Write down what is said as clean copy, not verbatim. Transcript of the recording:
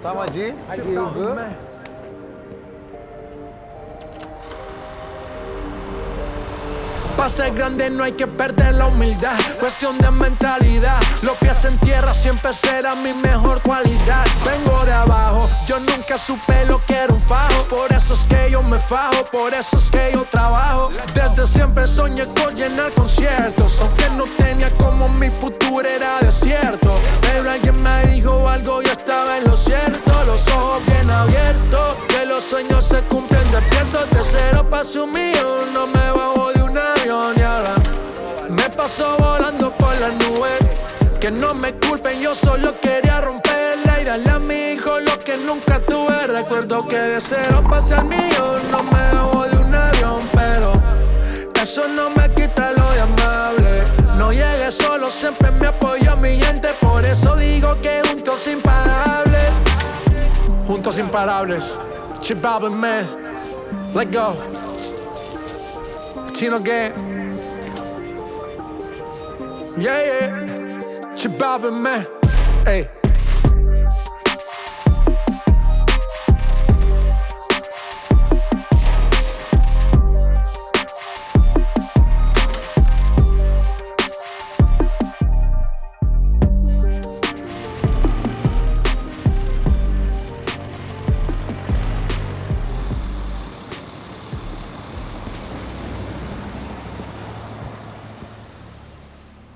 Sama G, you good? Pa' ser grande no hay que perder la humildad. Cuestión de mentalidad. Los pies en tierra siempre será mi mejor cualidad. Vengo de abajo, yo nunca supe lo que era un fajo. Por eso es que yo me fajo, por eso es que yo trabajo. Desde siempre soñé con llenar conciertos, aunque no tenía como mi futuro era desierto. Pero alguien me dijo algo y estaba en lo cierto. Los ojos bien abiertos, que los sueños se cumplen despiertos. De cero pa' un millón, no me bajo de un avión y ahora me paso volando por las nubes. Que no me culpen, yo solo quería romperla y darle a mi hijo lo que nunca tuve. Recuerdo que de cero pasé al millón, no me bajo de un avión, pero eso no me quita lo de amable. No llegué solo, siempre me apoyó mi gente. Por eso digo que juntos imparables. Juntos imparables. Chip Balvin, man. Let go. Chino Gang. Yeah, yeah. Chip Balvin, man. Hey.